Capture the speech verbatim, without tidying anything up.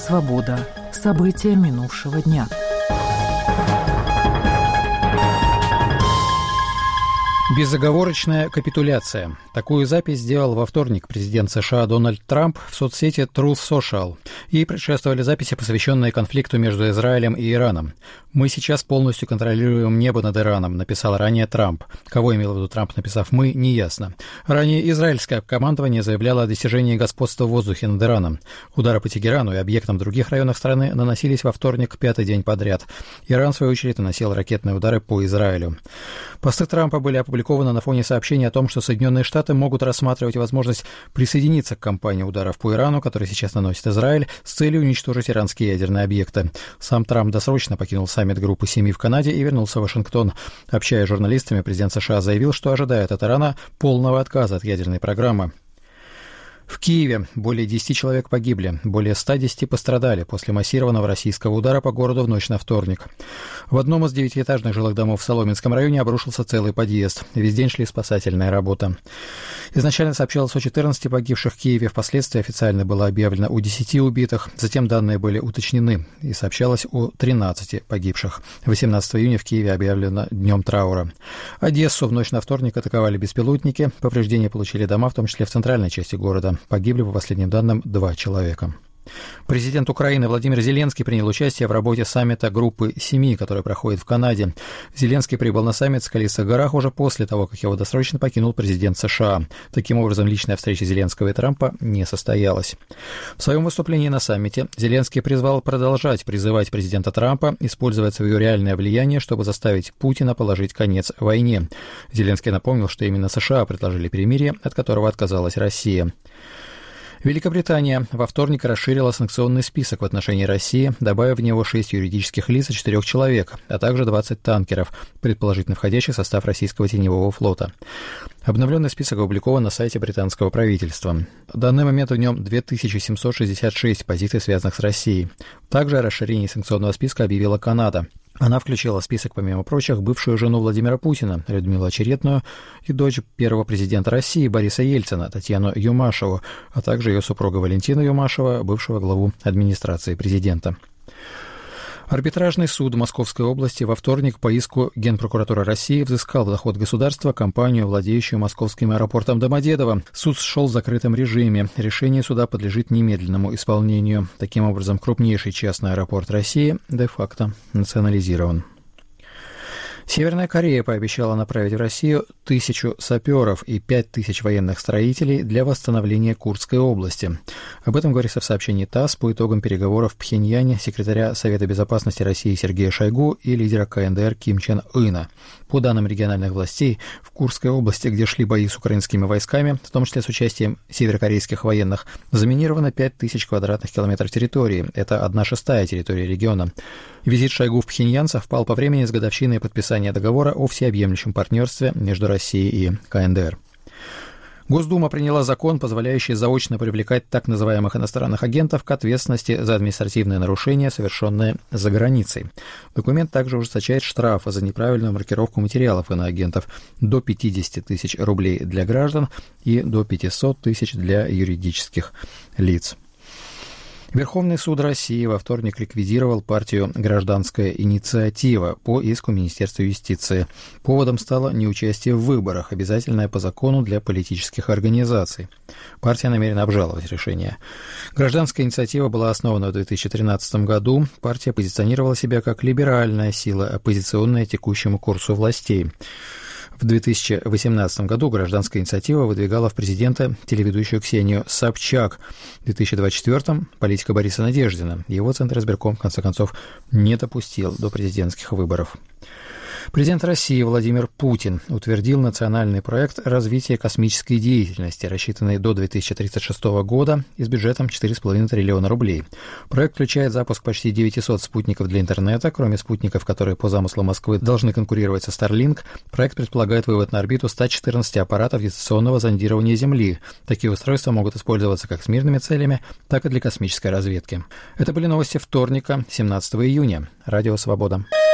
Свобода. События минувшего дня. Безоговорочная капитуляция. Такую запись сделал во вторник президент США Дональд Трамп в соцсети Truth Social. Ей предшествовали записи, посвященные конфликту между Израилем и Ираном. «Мы сейчас полностью контролируем небо над Ираном», написал ранее Трамп. Кого имел в виду Трамп, написав «мы», неясно. Ранее израильское командование заявляло о достижении господства в воздухе над Ираном. Удары по Тегерану и объектам в других районах страны наносились во вторник пятый день подряд. Иран, в свою очередь, наносил ракетные удары по Израилю. Посты Трампа были опубликованы на фоне сообщения о том, что Соединенные Штаты могут рассматривать возможность присоединиться к кампании ударов по Ирану, который сейчас наносит Израиль, с целью уничтожить иранские ядерные объекты. Сам Трамп досрочно покинул саммит группы семи в Канаде и вернулся в Вашингтон. Общаясь с журналистами, президент США заявил, что ожидает от Ирана полного отказа от ядерной программы. В Киеве более десяти человек погибли, более ста десяти пострадали после массированного российского удара по городу в ночь на вторник. В одном из девятиэтажных жилых домов в Соломенском районе обрушился целый подъезд. Весь день шли спасательные работы. Изначально сообщалось о четырнадцати погибших в Киеве, впоследствии официально было объявлено о десяти убитых, затем данные были уточнены и сообщалось о тринадцати погибших. восемнадцатого июня в Киеве объявлено днем траура. Одессу в ночь на вторник атаковали беспилотники, повреждения получили дома, в том числе в центральной части города. Погибли, по последним данным, два человека. Президент Украины Владимир Зеленский принял участие в работе саммита группы семи, который проходит в Канаде. Зеленский прибыл на саммит в Скалистых горах уже после того, как его досрочно покинул президент США. Таким образом, личная встреча Зеленского и Трампа не состоялась. В своем выступлении на саммите Зеленский призвал продолжать призывать президента Трампа использовать свое реальное влияние, чтобы заставить Путина положить конец войне. Зеленский напомнил, что именно США предложили перемирие, от которого отказалась Россия. Великобритания во вторник расширила санкционный список в отношении России, добавив в него шесть юридических лиц и четырех человек, а также двадцать танкеров, предположительно входящих в состав российского теневого флота. Обновленный список опубликован на сайте британского правительства. В данный момент в нем две тысячи семьсот шестьдесят шесть позиций, связанных с Россией. Также о расширении санкционного списка объявила Канада. Она включила в список, помимо прочих, бывшую жену Владимира Путина, Людмилу Очеретную, и дочь первого президента России Бориса Ельцина, Татьяну Юмашеву, а также ее супруга Валентина Юмашева, бывшего главу администрации президента. Арбитражный суд Московской области во вторник по иску Генпрокуратуры России взыскал в доход государства компанию, владеющую московским аэропортом Домодедово. Суд шел в закрытом режиме. Решение суда подлежит немедленному исполнению. Таким образом, крупнейший частный аэропорт России де-факто национализирован. Северная Корея пообещала направить в Россию тысячу саперов и пять тысяч военных строителей для восстановления Курской области. Об этом говорится в сообщении ТАСС по итогам переговоров в Пхеньяне секретаря Совета безопасности России Сергея Шойгу и лидера КНДР Ким Чен Ына. По данным региональных властей, в Курской области, где шли бои с украинскими войсками, в том числе с участием северокорейских военных, заминировано пять тысяч квадратных километров территории. Это одна шестая территории региона. Визит Шойгу в Пхеньян совпал по времени с годовщиной подписания договора о всеобъемлющем партнерстве между Россией и КНДР. Госдума приняла закон, позволяющий заочно привлекать так называемых иностранных агентов к ответственности за административные нарушения, совершенные за границей. Документ также ужесточает штрафы за неправильную маркировку материалов иноагентов до пятьдесят тысяч рублей для граждан и до пятьсот тысяч для юридических лиц. Верховный суд России во вторник ликвидировал партию «Гражданская инициатива» по иску Министерства юстиции. Поводом стало неучастие в выборах, обязательное по закону для политических организаций. Партия намерена обжаловать решение. «Гражданская инициатива» была основана в две тысячи тринадцатом году. Партия позиционировала себя как либеральная сила, оппозиционная текущему курсу властей. В две тысячи восемнадцатом году «Гражданская инициатива» выдвигала в президенты телеведущую Ксению Собчак. В две тысячи двадцать четвёртом политика Бориса Надеждина. Его Центр избирком, в конце концов, не допустил до президентских выборов. Президент России Владимир Путин утвердил национальный проект развития космической деятельности, рассчитанный до две тысячи тридцать шестого года и с бюджетом четыре целых пять десятых триллиона рублей. Проект включает запуск почти девятисот спутников для интернета. Кроме спутников, которые по замыслу Москвы должны конкурировать со Starlink, проект предполагает вывод на орбиту ста четырнадцати аппаратов дистанционного зондирования Земли. Такие устройства могут использоваться как с мирными целями, так и для космической разведки. Это были новости вторника, семнадцатого июня. Радио «Свобода».